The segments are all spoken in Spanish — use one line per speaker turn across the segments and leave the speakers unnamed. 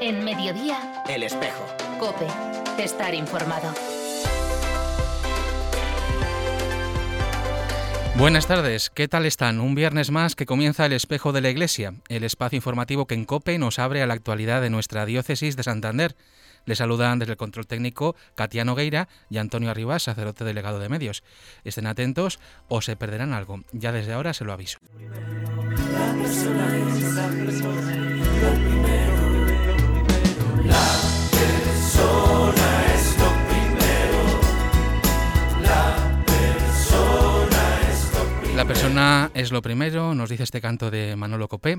En Mediodía,
El Espejo.
COPE. Estar informado.
Buenas tardes, ¿qué tal están? Un viernes más que comienza El Espejo de la Iglesia, el espacio informativo que en COPE nos abre a la actualidad de nuestra diócesis de Santander. Les saludan desde el control técnico Katia Nogueira y Antonio Arribas, sacerdote delegado de medios. Estén atentos o se perderán algo, ya desde ahora se lo aviso. La persona es lo primero, nos dice este canto de Manolo Copé,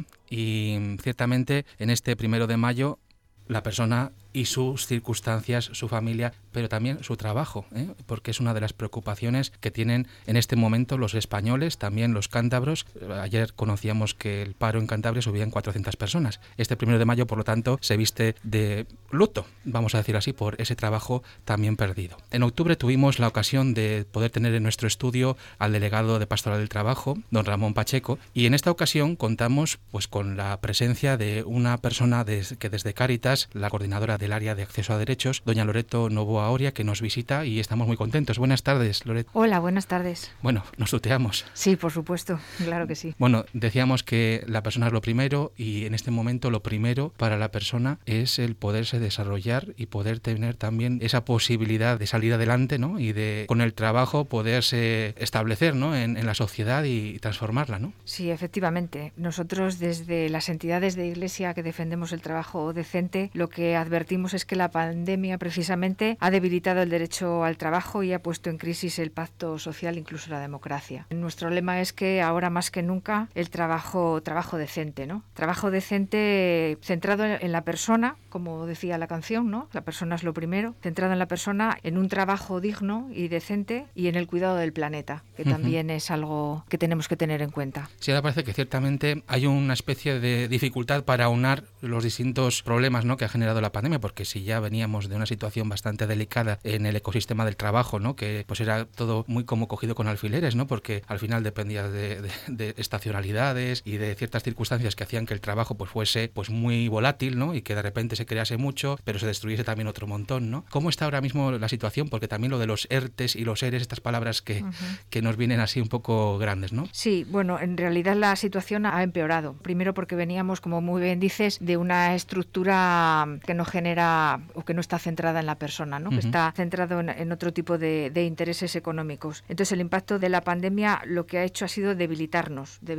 y ciertamente en este 1 de mayo la persona y sus circunstancias, su familia, pero también su trabajo, porque es una de las preocupaciones que tienen en este momento los españoles, también los cántabros. Ayer conocíamos que el paro en Cantabria subía en 400 personas. Este 1 de mayo, por lo tanto, se viste de luto, vamos a decir así, por ese trabajo también perdido. En octubre tuvimos la ocasión de poder tener en nuestro estudio al delegado de Pastoral del Trabajo, don Ramón Pacheco, y en esta ocasión contamos pues con la presencia de una persona que desde Cáritas, la coordinadora del área de acceso a derechos, doña Loreto Novoa Oria, que nos visita y estamos muy contentos. Buenas tardes, Loreto.
Hola, buenas tardes.
Bueno, nos tuteamos.
Sí, por supuesto, claro que sí.
Bueno, decíamos que la persona es lo primero y en este momento lo primero para la persona es el poderse desarrollar y poder tener también esa posibilidad de salir adelante, ¿no? Y de con el trabajo poderse establecer, ¿no? en la sociedad y transformarla, ¿no?
Sí, efectivamente. Nosotros desde las entidades de Iglesia que defendemos el trabajo decente, lo que advertimos es que la pandemia precisamente ha debilitado el derecho al trabajo y ha puesto en crisis el pacto social, incluso la democracia. Nuestro lema es que ahora más que nunca el trabajo decente, ¿no? Trabajo decente centrado en la persona, como decía la canción, ¿no? La persona es lo primero, centrado en la persona, en un trabajo digno y decente y en el cuidado del planeta, que también es algo que tenemos que tener en cuenta.
Sí, ahora parece que ciertamente hay una especie de dificultad para aunar los distintos problemas, ¿no? que ha generado la pandemia, porque si ya veníamos de una situación bastante delicada en el ecosistema del trabajo, ¿no? que pues era todo muy como cogido con alfileres, ¿no? porque al final dependía de estacionalidades y de ciertas circunstancias que hacían que el trabajo pues fuese pues muy volátil, ¿no? y que de repente se crease mucho, pero se destruyese también otro montón, ¿no? ¿Cómo está ahora mismo la situación? Porque también lo de los ERTES y los ERES, estas palabras que nos vienen así un poco grandes, ¿no?
Sí, bueno, en realidad la situación ha empeorado. Primero porque veníamos, como muy bien dices, de una estructura que no genera o que no está centrada en la persona, ¿no? Que está centrado en otro tipo de intereses económicos. Entonces el impacto de la pandemia lo que ha hecho ha sido debilitar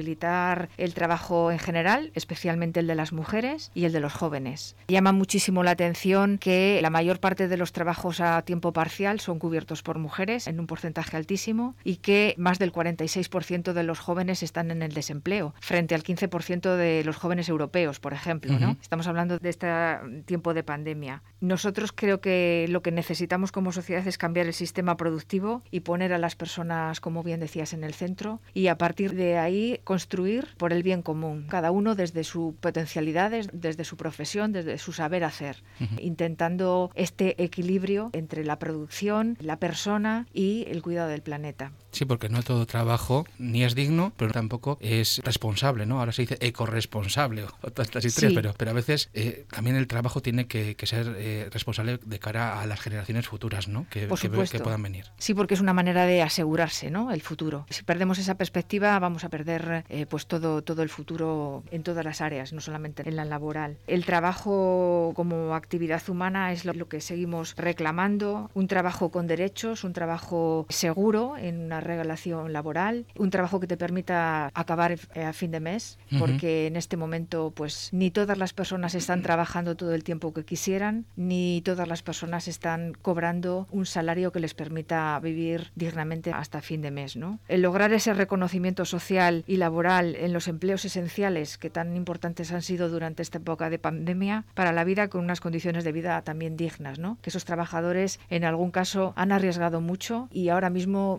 el trabajo en general, especialmente el de las mujeres y el de los jóvenes. Llama muchísimo la atención que la mayor parte de los trabajos a tiempo parcial son cubiertos por mujeres en un porcentaje altísimo y que más del 46% de los jóvenes están en el desempleo, frente al 15% de los jóvenes europeos, por ejemplo, ¿no? Estamos hablando de este tiempo de pandemia. Nosotros creo que lo que necesitamos como sociedad es cambiar el sistema productivo y poner a las personas, como bien decías, en el centro y a partir de ahí construir por el bien común, cada uno desde sus potencialidades, desde su profesión, desde su saber hacer, intentando este equilibrio entre la producción, la persona y el cuidado del planeta.
Sí, porque no todo trabajo ni es digno, pero tampoco es responsable, ¿no? Ahora se dice ecorresponsable o todas estas historias, sí. pero a veces también el trabajo tiene que ser responsable de cara a las generaciones futuras, ¿no? Que puedan venir.
Sí, porque es una manera de asegurarse, ¿no? El futuro. Si perdemos esa perspectiva, vamos a perder pues todo el futuro en todas las áreas, no solamente en la laboral. El trabajo como actividad humana es lo que seguimos reclamando, un trabajo con derechos, un trabajo seguro en una relación laboral, un trabajo que te permita acabar a fin de mes, porque en este momento pues ni todas las personas están trabajando todo el tiempo que quisieran, ni todas las personas están cobrando un salario que les permita vivir dignamente hasta fin de mes, ¿no? El lograr ese reconocimiento social y laboral en los empleos esenciales que tan importantes han sido durante esta época de pandemia para la vida, con unas condiciones de vida también dignas, ¿no? Que esos trabajadores en algún caso han arriesgado mucho y ahora mismo creo que no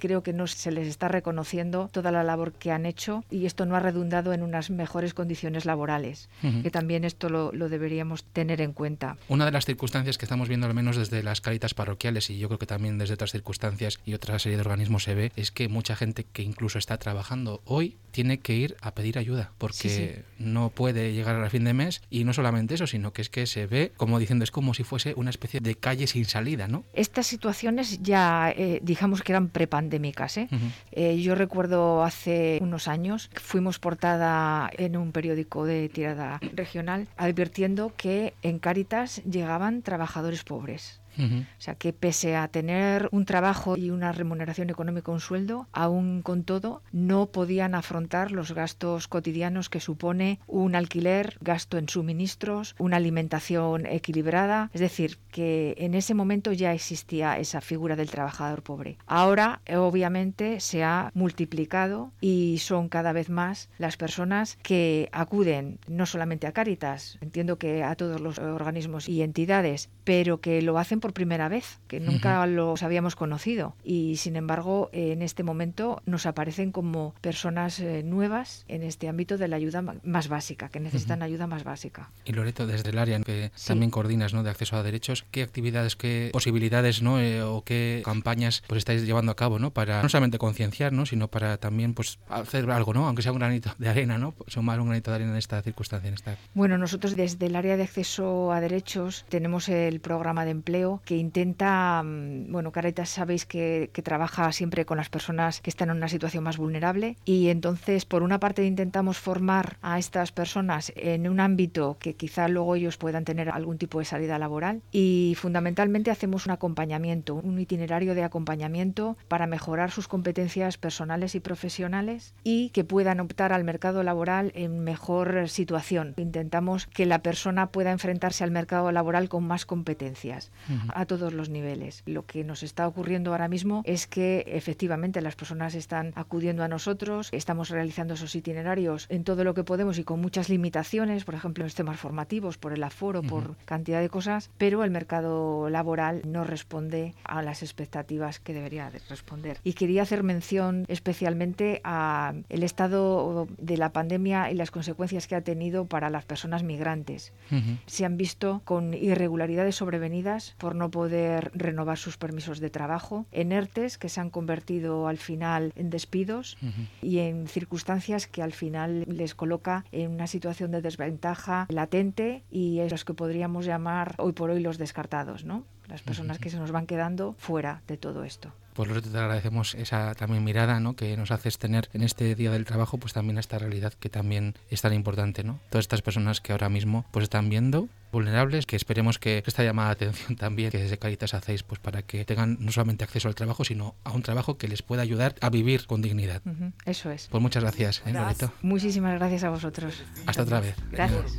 se les está reconociendo toda la labor que han hecho y esto no ha redundado en unas mejores condiciones laborales, que también esto lo deberíamos tener en cuenta.
Una de las circunstancias que estamos viendo, al menos desde las Cáritas parroquiales, y yo creo que también desde otras circunstancias y otra serie de organismos se ve, es que mucha gente que incluso está trabajando hoy tiene que ir a pedir ayuda porque no puede llegar a fin de mes, y no solamente eso, sino que es que se ve como diciendo, es como si fuese una especie de calle sin salida, ¿no?
Estas situaciones ya digamos que eran prepandémicas, ¿eh? Yo recuerdo hace unos años fuimos portada en un periódico de tirada regional advirtiendo que en Cáritas llegaban trabajadores pobres. O sea, que pese a tener un trabajo y una remuneración económica, un sueldo, aún con todo no podían afrontar los gastos cotidianos que supone un alquiler, gasto en suministros, una alimentación equilibrada. Es decir, que en ese momento ya existía esa figura del trabajador pobre. Ahora, obviamente, se ha multiplicado y son cada vez más las personas que acuden no solamente a Cáritas, entiendo que a todos los organismos y entidades, pero que lo hacen por primera vez, que nunca los habíamos conocido, y sin embargo en este momento nos aparecen como personas nuevas en este ámbito de la ayuda más básica, que necesitan ayuda más básica.
Y Loreto, desde el área que también coordinas, ¿no?, de acceso a derechos, ¿qué actividades, qué posibilidades, ¿no?, o qué campañas pues estáis llevando a cabo, ¿no?, para no solamente concienciar, ¿no?, sino para también pues hacer algo, ¿no?, aunque sea un granito de arena, ¿no?, sumar un granito de arena en esta circunstancia?
Bueno, nosotros desde el área de acceso a derechos tenemos el programa de empleo que intenta, bueno, Cáritas sabéis que trabaja siempre con las personas que están en una situación más vulnerable, y entonces por una parte intentamos formar a estas personas en un ámbito que quizá luego ellos puedan tener algún tipo de salida laboral, y fundamentalmente hacemos un acompañamiento, un itinerario de acompañamiento para mejorar sus competencias personales y profesionales y que puedan optar al mercado laboral en mejor situación. Intentamos que la persona pueda enfrentarse al mercado laboral con más competencias a todos los niveles. Lo que nos está ocurriendo ahora mismo es que efectivamente las personas están acudiendo a nosotros, estamos realizando esos itinerarios en todo lo que podemos y con muchas limitaciones, por ejemplo en los temas formativos, por el aforo, por cantidad de cosas, pero el mercado laboral no responde a las expectativas que debería de responder. Y quería hacer mención especialmente a el estado de la pandemia y las consecuencias que ha tenido para las personas migrantes. Se han visto con irregularidades sobrevenidas por no poder renovar sus permisos de trabajo, en ERTEs que se han convertido al final en despidos y en circunstancias que al final les coloca en una situación de desventaja latente, y es los que podríamos llamar hoy por hoy los descartados, ¿no? Las personas que se nos van quedando fuera de todo esto.
Pues Loreto, te agradecemos esa también mirada, ¿no?, que nos haces tener en este Día del Trabajo, pues también esta realidad que también es tan importante, ¿no? Todas estas personas que ahora mismo pues están viendo vulnerables, que esperemos que esta llamada de atención también que desde Cáritas hacéis, pues para que tengan no solamente acceso al trabajo, sino a un trabajo que les pueda ayudar a vivir con dignidad.
Eso es.
Pues muchas gracias, Loreto.
Muchísimas gracias a vosotros.
Hasta otra vez.
Gracias.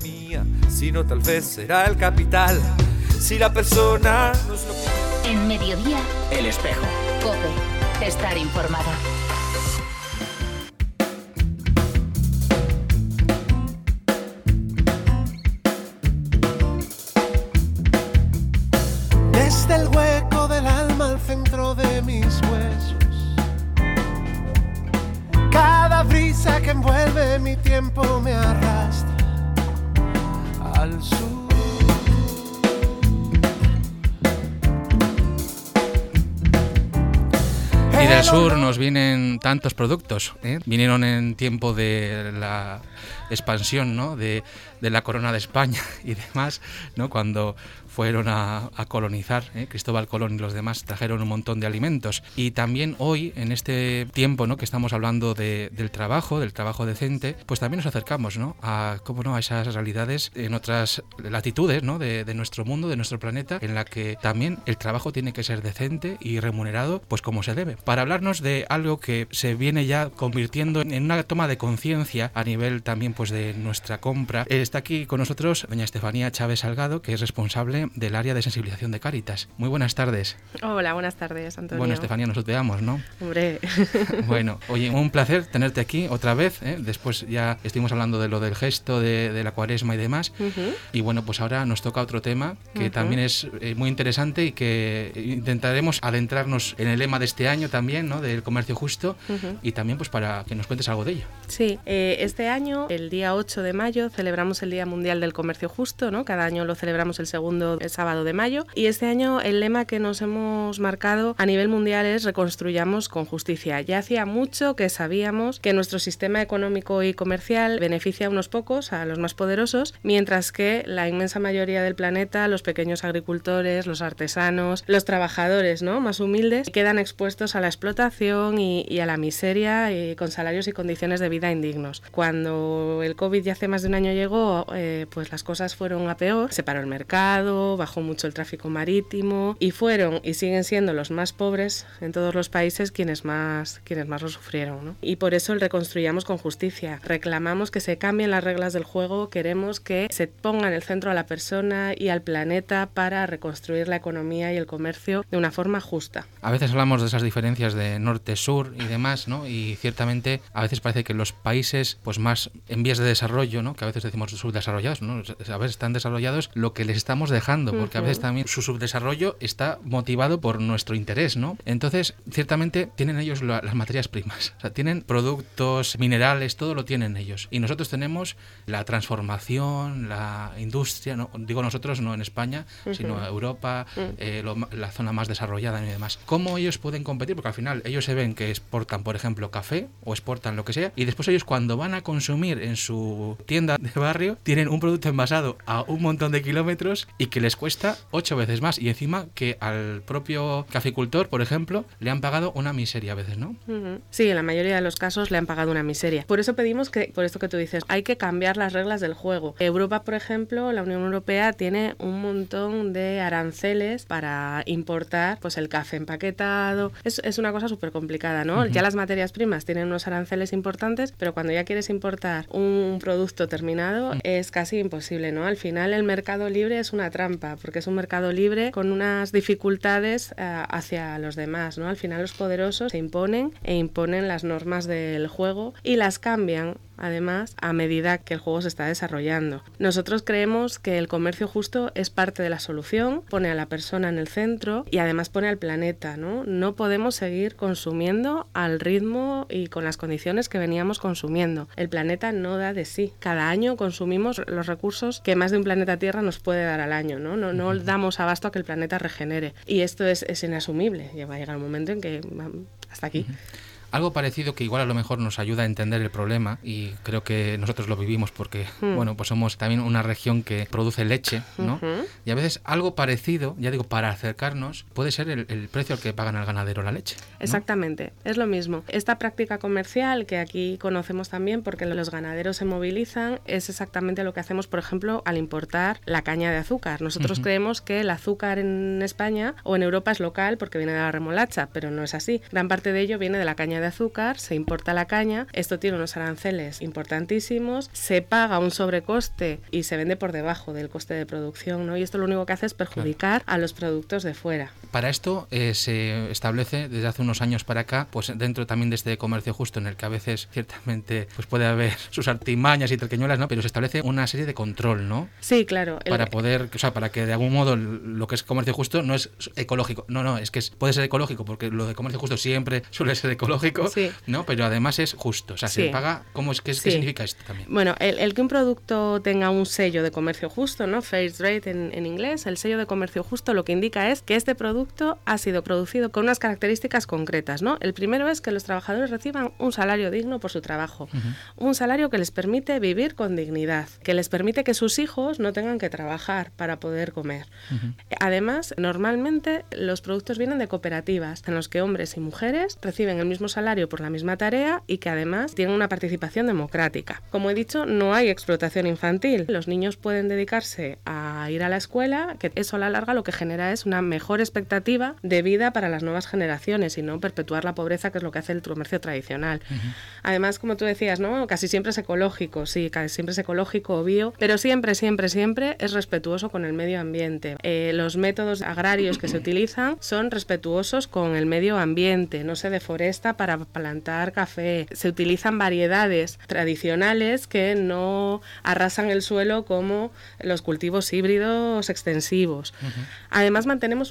Si no, tal vez será el capital. Si la persona nos lo...
En Mediodía,
El Espejo.
COPE. Estar informado.
Desde el hueco del alma al centro de mis huesos, cada brisa que envuelve mi tiempo me arrastra al sur.
Y del sur nos vienen tantos productos, ¿eh? Vinieron en tiempo de la expansión, ¿no?, de la corona de España y demás, ¿no?, cuando fueron a colonizar, Cristóbal Colón y los demás trajeron un montón de alimentos. Y también hoy, en este tiempo, ¿no?, que estamos hablando del trabajo decente, pues también nos acercamos, ¿no?, a esas realidades en otras latitudes, ¿no?, de nuestro mundo, de nuestro planeta, en la que también el trabajo tiene que ser decente y remunerado pues como se debe. Para hablarnos de algo que se viene ya convirtiendo en una toma de conciencia a nivel también pues de nuestra compra, está aquí con nosotros doña Estefanía Chávez Salgado, que es responsable del área de sensibilización de Cáritas. Muy buenas tardes.
Hola, buenas tardes, Antonio.
Bueno, Estefanía, nos veamos, ¿no?
Hombre.
Bueno, oye, un placer tenerte aquí otra vez, ¿eh? Después ya estuvimos hablando de lo del gesto, de la cuaresma y demás. Y bueno, pues ahora nos toca otro tema que también es muy interesante y que intentaremos adentrarnos en el lema de este año también, también, ¿no?, del comercio justo, y también pues para que nos cuentes algo de ello.
Sí, este año, el día 8 de mayo, celebramos el Día Mundial del Comercio Justo, ¿no? Cada año lo celebramos el segundo sábado de mayo, y este año el lema que nos hemos marcado a nivel mundial es reconstruyamos con justicia. Ya hacía mucho que sabíamos que nuestro sistema económico y comercial beneficia a unos pocos, a los más poderosos, mientras que la inmensa mayoría del planeta, los pequeños agricultores, los artesanos, los trabajadores, ¿no?, más humildes, quedan expuestos a la explotación y a la miseria, con salarios y condiciones de vida indignos. Cuando el COVID ya hace más de un año llegó, pues las cosas fueron a peor, se paró el mercado, bajó mucho el tráfico marítimo, y fueron y siguen siendo los más pobres en todos los países quienes más lo sufrieron, ¿no? Y por eso el reconstruyamos con justicia. Reclamamos que se cambien las reglas del juego, queremos que se ponga en el centro a la persona y al planeta para reconstruir la economía y el comercio de una forma justa.
A veces hablamos de esas diferencias de norte-sur y demás, ¿no? Y ciertamente a veces parece que los países pues más en vías de desarrollo, ¿no?, que a veces decimos subdesarrollados, ¿no?, a veces están desarrollados lo que les estamos dejando, porque a veces también su subdesarrollo está motivado por nuestro interés, ¿no? Entonces, ciertamente tienen ellos las materias primas, o sea, tienen productos, minerales, todo lo tienen ellos. Y nosotros tenemos la transformación, la industria, no digo nosotros, no en España, sino Europa, la zona más desarrollada y demás. ¿Cómo ellos pueden competir? Porque al final ellos se ven que exportan, por ejemplo, café o exportan lo que sea, y después ellos cuando van a consumir en su tienda de barrio tienen un producto envasado a un montón de kilómetros y que les cuesta 8 veces más, y encima que al propio caficultor, por ejemplo, le han pagado una miseria a veces, ¿no?
Sí, en la mayoría de los casos le han pagado una miseria. Por eso pedimos que, por esto que tú dices, hay que cambiar las reglas del juego. Europa, por ejemplo, la Unión Europea tiene un montón de aranceles para importar pues el café empaquetado. Es una cosa súper complicada, ¿no? Ya las materias primas tienen unos aranceles importantes, pero cuando ya quieres importar un producto terminado es casi imposible, ¿no? Al final el mercado libre es una trampa, porque es un mercado libre con unas dificultades hacia los demás, ¿no? Al final los poderosos se imponen las normas del juego y las cambian, además, a medida que el juego se está desarrollando. Nosotros creemos que el comercio justo es parte de la solución, pone a la persona en el centro y además pone al planeta, ¿no? No podemos seguir consumiendo al ritmo y con las condiciones que veníamos consumiendo. El planeta no da de sí. Cada año consumimos los recursos que más de un planeta Tierra nos puede dar al año, ¿no? No damos abasto a que el planeta regenere. Y esto es inasumible. Ya va a llegar un momento en que hasta aquí.
Algo parecido que igual a lo mejor nos ayuda a entender el problema, y creo que nosotros lo vivimos porque, bueno, pues somos también una región que produce leche, ¿no? Y a veces algo parecido, ya digo, para acercarnos, puede ser el precio al que pagan al ganadero la leche, ¿no?
Exactamente, es lo mismo. Esta práctica comercial que aquí conocemos también porque los ganaderos se movilizan es exactamente lo que hacemos, por ejemplo, al importar la caña de azúcar. Nosotros creemos que el azúcar en España o en Europa es local porque viene de la remolacha, pero no es así. Gran parte de ello viene de la caña de azúcar, se importa la caña, esto tiene unos aranceles importantísimos, se paga un sobrecoste y se vende por debajo del coste de producción, ¿no? Y esto lo único que hace es perjudicar a los productos de fuera.
Para esto se establece desde hace unos años para acá, pues dentro también de este comercio justo, en el que a veces ciertamente pues puede haber sus artimañas y triquiñuelas, ¿no? Pero se establece una serie de control, ¿no?
Sí, claro.
Para poder, o sea, para que de algún modo lo que es comercio justo no es ecológico. No, es que puede ser ecológico, porque lo de comercio justo siempre suele ser ecológico, sí, ¿no? Pero además es justo, o sea, se paga. ¿Cómo es? ¿Qué significa esto también?
Bueno, el que un producto tenga un sello de comercio justo, ¿no? Fair Trade en inglés, el sello de comercio justo lo que indica es que este producto ha sido producido con unas características concretas, ¿no? El primero es que los trabajadores reciban un salario digno por su trabajo, un salario que les permite vivir con dignidad, que les permite que sus hijos no tengan que trabajar para poder comer. Además, normalmente los productos vienen de cooperativas en los que hombres y mujeres reciben el mismo salario por la misma tarea y que además tienen una participación democrática. Como he dicho, no hay explotación infantil. Los niños pueden dedicarse a ir a la escuela, que eso a la larga lo que genera es una mejor expectativa de vida para las nuevas generaciones y no perpetuar la pobreza, que es lo que hace el comercio tradicional. Además, como tú decías, ¿no? Casi siempre es ecológico, sí, casi siempre es ecológico o bio, pero siempre es respetuoso con el medio ambiente. Los métodos agrarios que se utilizan son respetuosos con el medio ambiente, no se deforesta para plantar café, se utilizan variedades tradicionales que no arrasan el suelo como los cultivos híbridos extensivos. Además, mantenemos una relación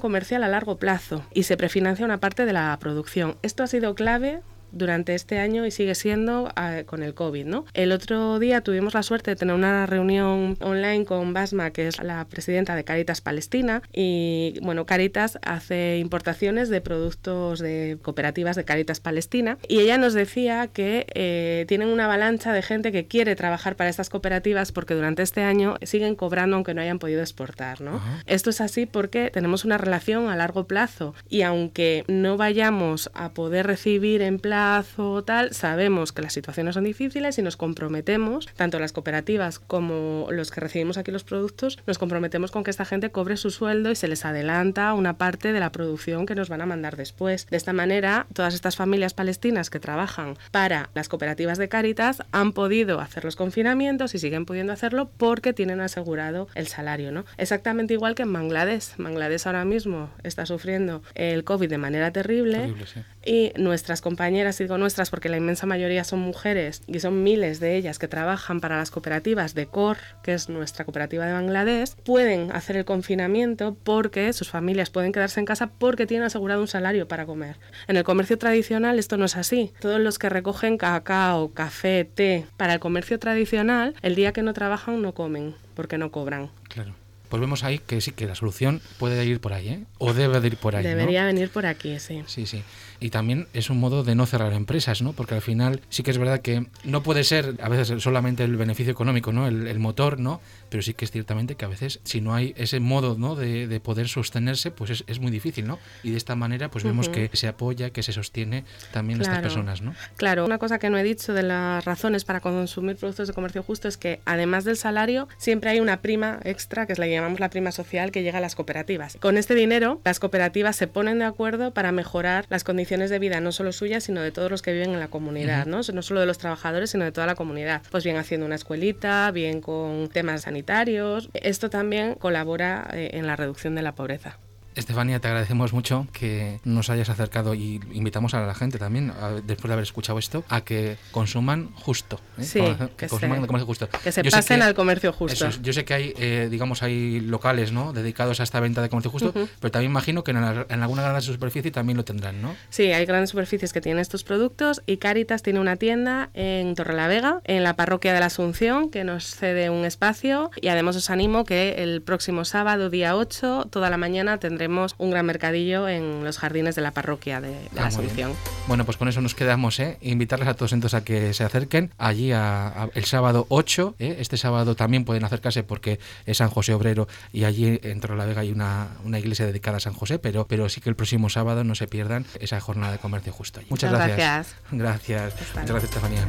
comercial a largo plazo y se prefinancia una parte de la producción. Esto ha sido clave durante este año y sigue siendo con el COVID, ¿no? El otro día tuvimos la suerte de tener una reunión online con Basma, que es la presidenta de Cáritas Palestina, y bueno, Cáritas hace importaciones de productos de cooperativas de Cáritas Palestina, y ella nos decía que tienen una avalancha de gente que quiere trabajar para estas cooperativas porque durante este año siguen cobrando aunque no hayan podido exportar, ¿no? Uh-huh. Esto es así porque tenemos una relación a largo plazo y aunque no vayamos a poder recibir en o tal, sabemos que las situaciones son difíciles y nos comprometemos, tanto las cooperativas como los que recibimos aquí los productos, nos comprometemos con que esta gente cobre su sueldo y se les adelanta una parte de la producción que nos van a mandar después. De esta manera, todas estas familias palestinas que trabajan para las cooperativas de Cáritas han podido hacer los confinamientos y siguen pudiendo hacerlo porque tienen asegurado el salario, ¿no? Exactamente igual que en Bangladesh. Bangladesh ahora mismo está sufriendo el COVID de manera terrible, sí. Y nuestras compañeras, digo nuestras porque la inmensa mayoría son mujeres y son miles de ellas que trabajan para las cooperativas de COR, que es nuestra cooperativa de Bangladesh, pueden hacer el confinamiento porque sus familias pueden quedarse en casa porque tienen asegurado un salario para comer. En el comercio tradicional esto no es así. Todos los que recogen cacao, café, té para el comercio tradicional, el día que no trabajan no comen porque no cobran.
Claro. Pues vemos ahí que sí, que la solución puede ir por ahí, ¿eh? O debe de ir por ahí,
Debería
¿no?
venir por aquí, sí.
Sí, sí. Y también es un modo de no cerrar empresas, ¿no? Porque al final sí que es verdad que no puede ser a veces solamente el beneficio económico, ¿no? El motor, ¿no? Pero sí que es ciertamente que a veces si no hay ese modo, ¿no? de poder sostenerse, pues es muy difícil, ¿no? Y de esta manera pues vemos que se apoya, que se sostiene también estas personas, ¿no?
Claro, una cosa que no he dicho de las razones para consumir productos de comercio justo es que además del salario siempre hay una prima extra, que es la que llamamos la prima social, que llega a las cooperativas. Con este dinero las cooperativas se ponen de acuerdo para mejorar las condiciones de vida, no solo suyas, sino de todos los que viven en la comunidad, ¿no? No solo de los trabajadores, sino de toda la comunidad. Pues bien haciendo una escuelita, bien con temas sanitarios. Esto también colabora en la reducción de la pobreza.
Estefanía, te agradecemos mucho que nos hayas acercado y invitamos a la gente también, después de haber escuchado esto, a que consuman justo.
Sí,
que consuman el comercio justo.
Que se pasen al comercio justo.
Yo sé que hay, hay locales, ¿no? dedicados a esta venta de comercio justo, pero también imagino que en alguna gran superficie también lo tendrán, ¿no?
Sí, hay grandes superficies que tienen estos productos y Cáritas tiene una tienda en Torrelavega, en la parroquia de la Asunción, que nos cede un espacio, y además os animo que el próximo sábado, día 8, toda la mañana tendremos un gran mercadillo en los jardines de la parroquia de la Asunción.
Bueno, pues con eso nos quedamos, invitarles a todos entonces a que se acerquen allí el sábado 8, este sábado también pueden acercarse porque es San José Obrero y allí en Torrelavega hay una iglesia dedicada a San José, pero sí que el próximo sábado no se pierdan esa jornada de comercio justo allí. Muchas gracias. Gracias. Muchas gracias, Estefanía.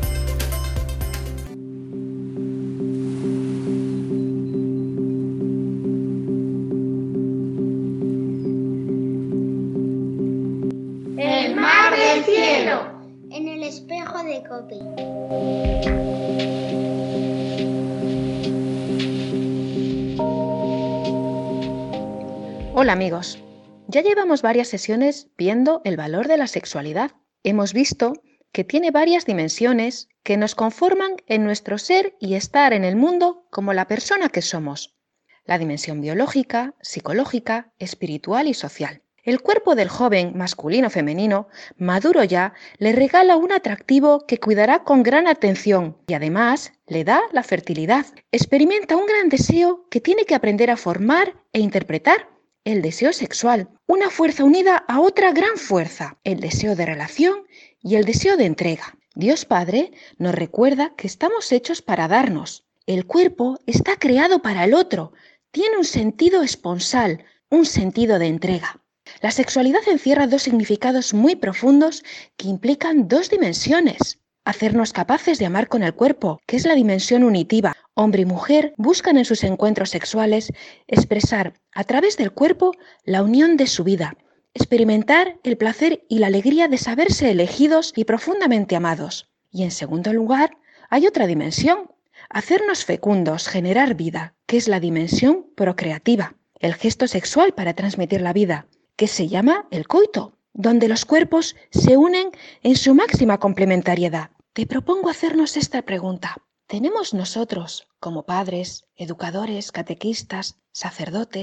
En el espejo de Copi.
Hola amigos, ya llevamos varias sesiones viendo el valor de la sexualidad. Hemos visto que tiene varias dimensiones que nos conforman en nuestro ser y estar en el mundo como la persona que somos. La dimensión biológica, psicológica, espiritual y social. El cuerpo del joven, masculino o femenino, maduro ya, le regala un atractivo que cuidará con gran atención y además le da la fertilidad. Experimenta un gran deseo que tiene que aprender a formar e interpretar. El deseo sexual, una fuerza unida a otra gran fuerza, el deseo de relación y el deseo de entrega. Dios Padre nos recuerda que estamos hechos para darnos. El cuerpo está creado para el otro, tiene un sentido esponsal, un sentido de entrega. La sexualidad encierra dos significados muy profundos que implican dos dimensiones. Hacernos capaces de amar con el cuerpo, que es la dimensión unitiva. Hombre y mujer buscan en sus encuentros sexuales expresar a través del cuerpo la unión de su vida, experimentar el placer y la alegría de saberse elegidos y profundamente amados. Y en segundo lugar, hay otra dimensión, hacernos fecundos, generar vida, que es la dimensión procreativa, el gesto sexual para transmitir la vida, que se llama el coito, donde los cuerpos se unen en su máxima complementariedad. Te propongo hacernos esta pregunta. ¿Tenemos nosotros, como padres, educadores, catequistas, sacerdotes,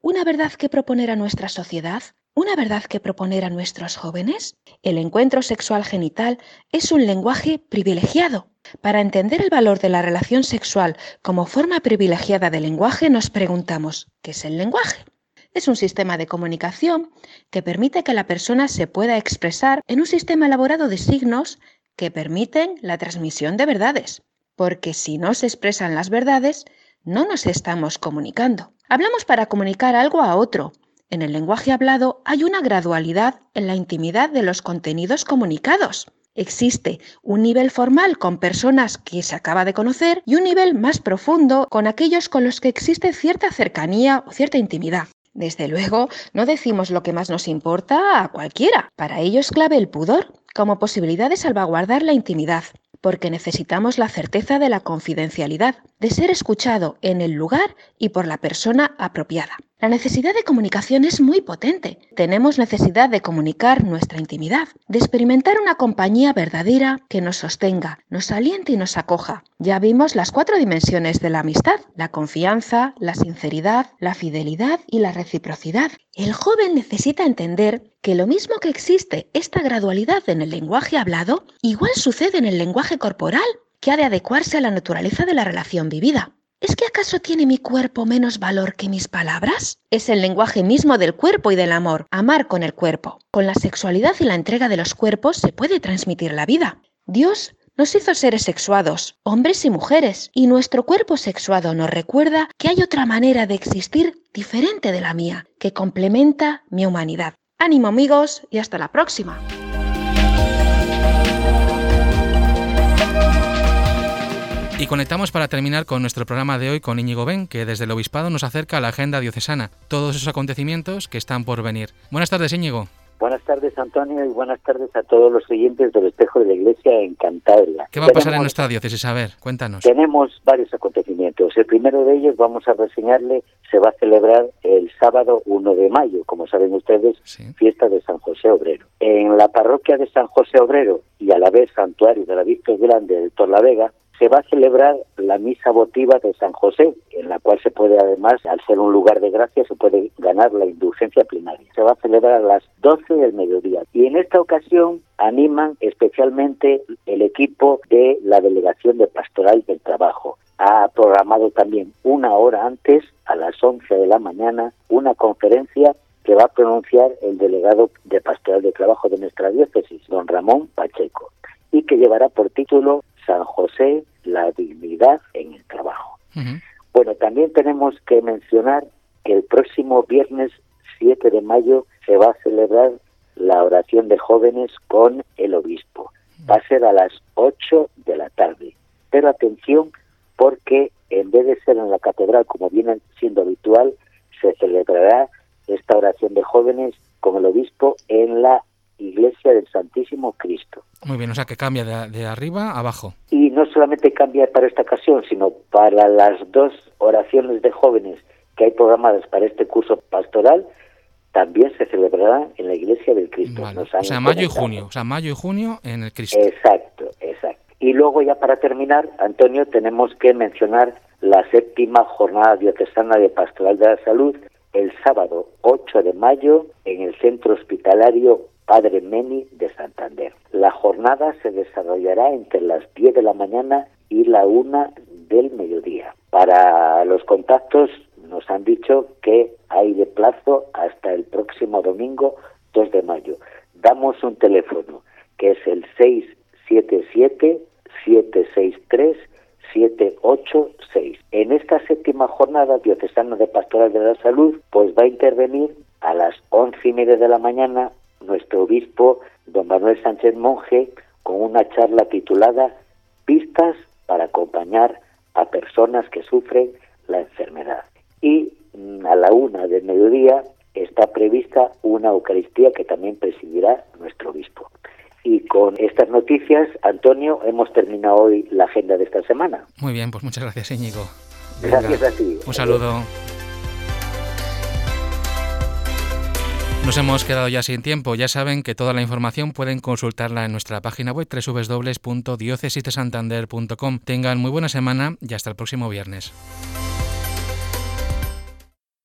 ¿Una verdad que proponer a nuestra sociedad? ¿Una verdad que proponer a nuestros jóvenes? El encuentro sexual genital es un lenguaje privilegiado. Para entender el valor de la relación sexual como forma privilegiada de lenguaje, nos preguntamos, ¿qué es el lenguaje? Es un sistema de comunicación que permite que la persona se pueda expresar en un sistema elaborado de signos que permiten la transmisión de verdades. Porque si no se expresan las verdades, no nos estamos comunicando. Hablamos para comunicar algo a otro. En el lenguaje hablado hay una gradualidad en la intimidad de los contenidos comunicados. Existe un nivel formal con personas que se acaba de conocer y un nivel más profundo con aquellos con los que existe cierta cercanía o cierta intimidad. Desde luego, no decimos lo que más nos importa a cualquiera. Para ello es clave el pudor, como posibilidad de salvaguardar la intimidad, porque necesitamos la certeza de la confidencialidad, de ser escuchado en el lugar y por la persona apropiada. La necesidad de comunicación es muy potente. Tenemos necesidad de comunicar nuestra intimidad, de experimentar una compañía verdadera que nos sostenga, nos aliente y nos acoja. Ya vimos las 4 dimensiones de la amistad: la confianza, la sinceridad, la fidelidad y la reciprocidad. El joven necesita entender que lo mismo que existe esta gradualidad en el lenguaje hablado, igual sucede en el lenguaje corporal, que ha de adecuarse a la naturaleza de la relación vivida. ¿Es que acaso tiene mi cuerpo menos valor que mis palabras? Es el lenguaje mismo del cuerpo y del amor, amar con el cuerpo. Con la sexualidad y la entrega de los cuerpos se puede transmitir la vida. Dios nos hizo seres sexuados, hombres y mujeres, y nuestro cuerpo sexuado nos recuerda que hay otra manera de existir diferente de la mía, que complementa mi humanidad. Ánimo amigos y hasta la próxima.
Y conectamos para terminar con nuestro programa de hoy con Íñigo Ben, que desde el Obispado nos acerca a la agenda diocesana, todos esos acontecimientos que están por venir. Buenas tardes, Íñigo.
Buenas tardes, Antonio, y buenas tardes a todos los oyentes del Espejo de la Iglesia en Cantabria.
¿Qué va a pasar en nuestra diócesis? A ver, cuéntanos.
Tenemos varios acontecimientos. El primero de ellos, vamos a reseñarle, se va a celebrar el sábado 1 de mayo, como saben ustedes, sí, fiesta de San José Obrero. En la parroquia de San José Obrero y a la vez santuario de la Virgen Grande de Torlavega, se va a celebrar la misa votiva de San José, en la cual se puede, además, al ser un lugar de gracia, se puede ganar la indulgencia plenaria. Se va a celebrar a las 12 del mediodía. Y en esta ocasión animan especialmente el equipo de la Delegación de Pastoral del Trabajo. Ha programado también una hora antes, a las 11 de la mañana, una conferencia que va a pronunciar el delegado de Pastoral del Trabajo de nuestra diócesis, don Ramón Pacheco, y que llevará por título San José, la dignidad en el trabajo. Uh-huh. Bueno, también tenemos que mencionar que el próximo viernes 7 de mayo se va a celebrar la oración de jóvenes con el obispo. Va a ser a las 8 de la tarde. Pero atención, porque en vez de ser en la catedral, como viene siendo habitual, se celebrará esta oración de jóvenes con el obispo en la Iglesia del Santísimo Cristo.
Muy bien, o sea que cambia de arriba a abajo.
Y no solamente cambia para esta ocasión, sino para las 2 oraciones de jóvenes que hay programadas para este curso pastoral, también se celebrarán en la Iglesia del Cristo.
Vale. O sea, mayo y junio. O sea, mayo y junio en el Cristo.
Exacto, exacto. Y luego ya para terminar, Antonio, tenemos que mencionar la 7ª jornada diocesana de Pastoral de la Salud, el sábado 8 de mayo en el Centro Hospitalario Padre Meni de Santander. La jornada se desarrollará entre las 10 de la mañana y la 1 del mediodía. Para los contactos nos han dicho que hay de plazo hasta el próximo domingo 2 de mayo. Damos un teléfono que es el 677-763-786. En esta 7ª jornada diocesana de Pastoral de la Salud, pues va a intervenir a las 11:30 de la mañana nuestro obispo, don Manuel Sánchez Monje, con una charla titulada Pistas para acompañar a personas que sufren la enfermedad. Y a la 1 del mediodía está prevista una Eucaristía que también presidirá nuestro obispo. Y con estas noticias, Antonio, hemos terminado hoy la agenda de esta semana.
Muy bien, pues muchas gracias, Íñigo.
Gracias a ti.
Un saludo. Nos hemos quedado ya sin tiempo. Ya saben que toda la información pueden consultarla en nuestra página web www.diocesisdesantander.com. Tengan muy buena semana y hasta el próximo viernes.